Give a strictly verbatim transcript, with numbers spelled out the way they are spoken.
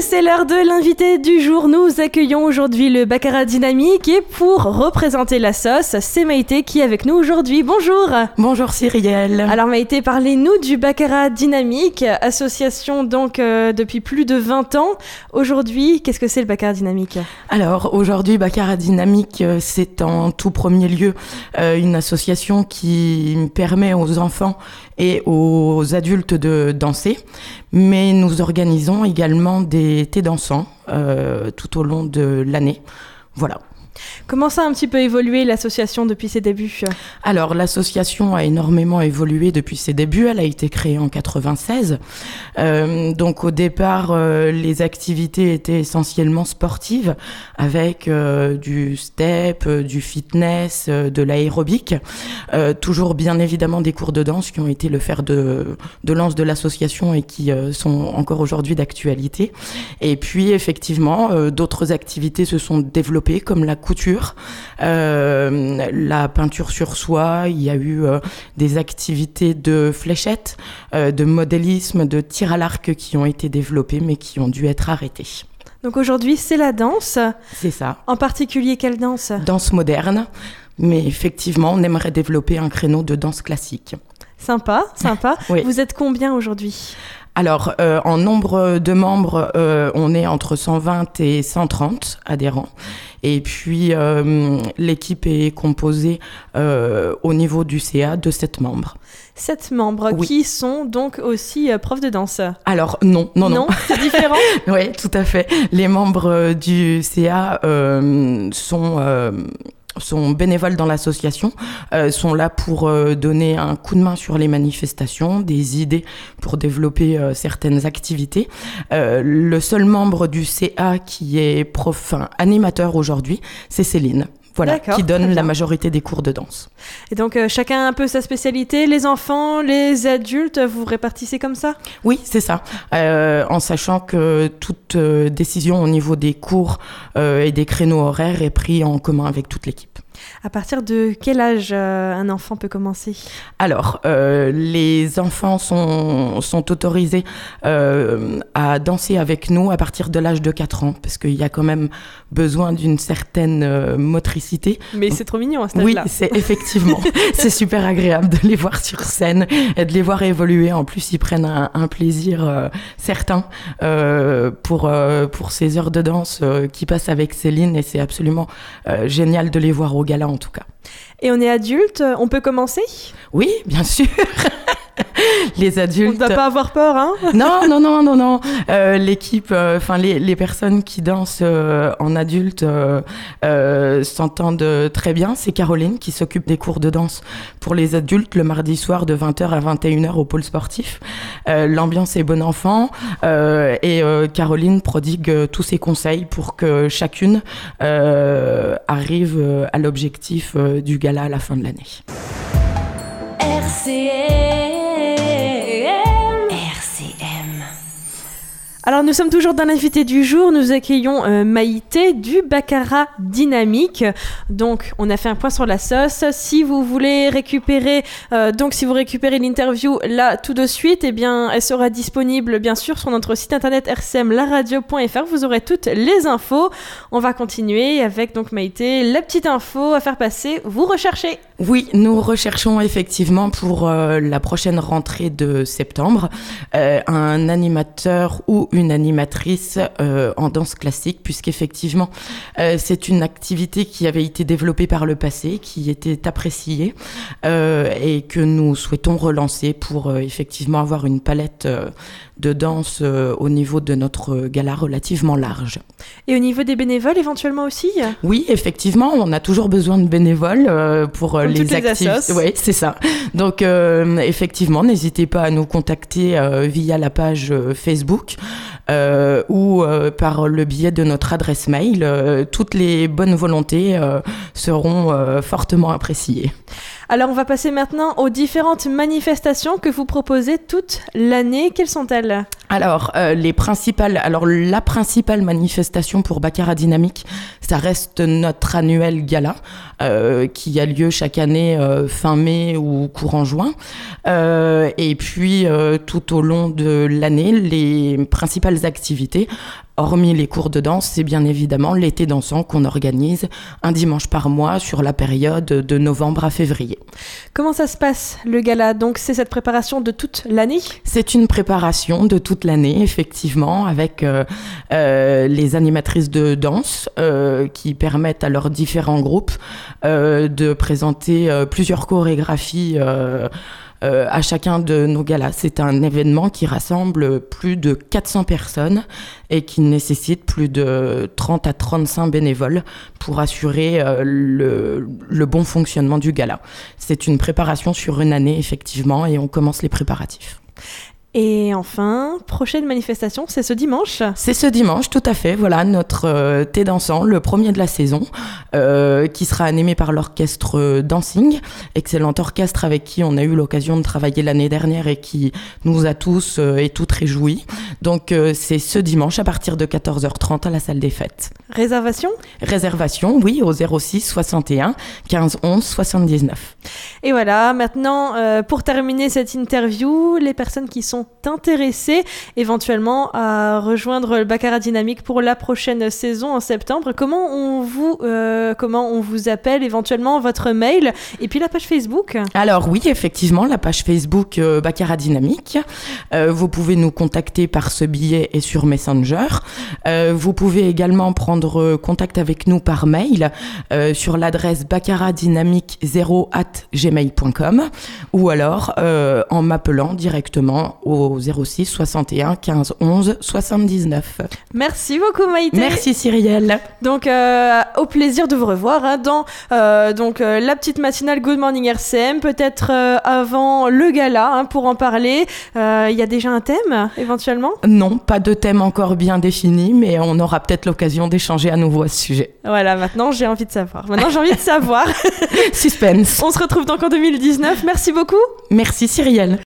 c'est l'heure de l'invité du jour. Nous accueillons aujourd'hui le Baccarat Dynamique et pour représenter la sauce, c'est Maïté qui est avec nous aujourd'hui. Bonjour. Bonjour Cyrielle. Alors Maïté, parlez-nous du Baccarat Dynamique, association donc euh, depuis plus de vingt ans. Aujourd'hui, qu'est-ce que c'est le Baccarat Dynamique ? Alors aujourd'hui, Baccarat Dynamique, c'est en tout premier lieu euh, une association qui permet aux enfants et aux adultes de danser, mais nous organisons également des thés dansants euh, tout au long de l'année. Voilà. Comment ça a un petit peu évolué l'association depuis ses débuts ? Alors l'association a énormément évolué depuis ses débuts. Elle a été créée en quatre-vingt-seize. Euh, donc au départ, euh, les activités étaient essentiellement sportives avec euh, du step, euh, du fitness, euh, de l'aérobic. Euh, toujours bien évidemment des cours de danse qui ont été le fer de, de lance de l'association et qui euh, sont encore aujourd'hui d'actualité. Et puis effectivement, euh, d'autres activités se sont développées comme la couture, euh, la peinture sur soie, il y a eu euh, des activités de fléchettes, euh, de modélisme, de tir à l'arc qui ont été développées mais qui ont dû être arrêtées. Donc aujourd'hui, c'est la danse. C'est ça. En particulier, quelle danse ? Danse moderne, mais effectivement, on aimerait développer un créneau de danse classique. Sympa, sympa. Oui. Vous êtes combien aujourd'hui ? Alors, euh, en nombre de membres, euh, on est entre cent vingt et cent trente adhérents. Et puis, euh, l'équipe est composée euh, au niveau du C A de sept membres. Sept membres Oui. qui sont donc aussi euh, profs de danse. Alors, non, non, non. Non, c'est différent. Oui, tout à fait. Les membres du C A euh, sont... Euh, sont bénévoles dans l'association, euh, sont là pour euh, donner un coup de main sur les manifestations, des idées pour développer euh, certaines activités. Euh, le seul membre du C A qui est prof, enfin, animateur aujourd'hui, c'est Céline. Voilà, D'accord, qui donne très la bien. majorité des cours de danse. Et donc, euh, chacun a un peu sa spécialité. Les enfants, les adultes, vous vous répartissez comme ça ? Oui, c'est ça. Euh, en sachant que toute euh, décision au niveau des cours euh, et des créneaux horaires est prise en commun avec toute l'équipe. À partir de quel âge euh, un enfant peut commencer ? Alors, euh, les enfants sont, sont autorisés euh, à danser avec nous à partir de l'âge de quatre ans, parce qu'il y a quand même besoin d'une certaine euh, motricité. Mais c'est trop mignon à cet Oui, âge-là. c'est effectivement, c'est super agréable de les voir sur scène et de les voir évoluer. En plus, ils prennent un, un plaisir euh, certain euh, pour, euh, pour ces heures de danse euh, qui passent avec Céline, et c'est absolument euh, génial de les voir au gala en tout cas. Et on est adulte, on peut commencer ? Oui, bien sûr. Les On adultes. ne doit pas avoir peur, hein ? Non, non, non, non, non. Euh, l'équipe, enfin euh, les, les personnes qui dansent euh, en adulte euh, euh, s'entendent très bien. C'est Caroline qui s'occupe des cours de danse pour les adultes le mardi soir de vingt heures à vingt et une heures au pôle sportif. Euh, l'ambiance est bon enfant euh, et euh, Caroline prodigue euh, tous ses conseils pour que chacune euh, arrive euh, à l'objectif euh, du gala à la fin de l'année. R C M R C M. Alors nous sommes toujours dans l'invité du jour, nous accueillons euh, Maïté du Baccarat Dynamique. Donc on a fait un point sur la sauce. Si vous voulez récupérer, euh, donc si vous récupérez l'interview là tout de suite, eh bien elle sera disponible bien sûr sur notre site internet r c m la radio point f r. Vous aurez toutes les infos. On va continuer avec donc Maïté, la petite info à faire passer. Vous recherchez. Oui, nous recherchons effectivement pour euh, la prochaine rentrée de septembre euh, un animateur ou une animatrice euh, en danse classique, puisqu'effectivement euh, c'est une activité qui avait été développée par le passé, qui était appréciée euh, et que nous souhaitons relancer pour euh, effectivement avoir une palette euh, de danse euh, au niveau de notre gala relativement large. Et au niveau des bénévoles éventuellement aussi ? Oui, effectivement, on a toujours besoin de bénévoles euh, pour euh, Comme les toutes les activités. assos. Oui, c'est ça. Donc, euh, effectivement, n'hésitez pas à nous contacter euh, via la page euh, Facebook euh, ou euh, par le biais de notre adresse mail. Euh, toutes les bonnes volontés euh, seront euh, fortement appréciées. Alors on va passer maintenant aux différentes manifestations que vous proposez toute l'année. Quelles sont-elles ? Alors, euh, les principales, alors la principale manifestation pour Baccarat Dynamique, ça reste notre annuel gala euh, qui a lieu chaque année euh, fin mai ou courant juin. Euh, et puis, euh, tout au long de l'année, les principales activités, hormis les cours de danse, c'est bien évidemment l'été dansant qu'on organise un dimanche par mois sur la période de novembre à février. Comment ça se passe, le gala ? Donc, c'est cette préparation de toute l'année ? C'est une préparation de toute l'année, effectivement, avec euh, euh, les animatrices de danse euh, qui permettent à leurs différents groupes euh, de présenter euh, plusieurs chorégraphies euh, Euh, à chacun de nos galas. C'est un événement qui rassemble plus de quatre cents personnes et qui nécessite plus de trente à trente-cinq bénévoles pour assurer euh, le, le bon fonctionnement du gala. C'est une préparation sur une année, effectivement, et on commence les préparatifs. Et enfin, prochaine manifestation, c'est ce dimanche. C'est ce dimanche, tout à fait. Voilà, notre euh, thé dansant, le premier de la saison, euh, qui sera animé par l'orchestre Dancing, excellent orchestre avec qui on a eu l'occasion de travailler l'année dernière et qui nous a tous euh, et toutes réjouis. Donc, euh, c'est ce dimanche à partir de quatorze heures trente à la salle des fêtes. Réservation ? Réservation, oui, au zéro six soixante et un quinze onze soixante-dix-neuf. Et voilà, maintenant, euh, pour terminer cette interview, les personnes qui sont intéressées éventuellement à rejoindre le Baccarat Dynamique pour la prochaine saison en septembre, comment on vous, euh, comment on vous appelle, éventuellement votre mail et puis la page Facebook ? Alors oui, effectivement, la page Facebook euh, Baccarat Dynamique. Euh, vous pouvez nous contacter par ce billet et sur Messenger. Euh, vous pouvez également prendre contact avec nous par mail euh, sur l'adresse baccarat dynamique zéro arobase gmail point com ou alors euh, en m'appelant directement au zéro six soixante et un quinze onze soixante-dix-neuf. Merci beaucoup Maïté. Merci Cyrielle. Donc euh, au plaisir de vous revoir hein, dans euh, donc euh, la petite matinale Good Morning R C M, peut-être euh, avant le gala hein, pour en parler. Il euh, y a déjà un thème éventuellement ? Non, pas de thème encore bien défini, mais on aura peut-être l'occasion d'échanger à nouveau à ce sujet. Voilà, maintenant j'ai envie de savoir. Maintenant j'ai envie de savoir. Suspense. On se retrouve donc en deux mille dix-neuf. Merci beaucoup. Merci Cyrielle.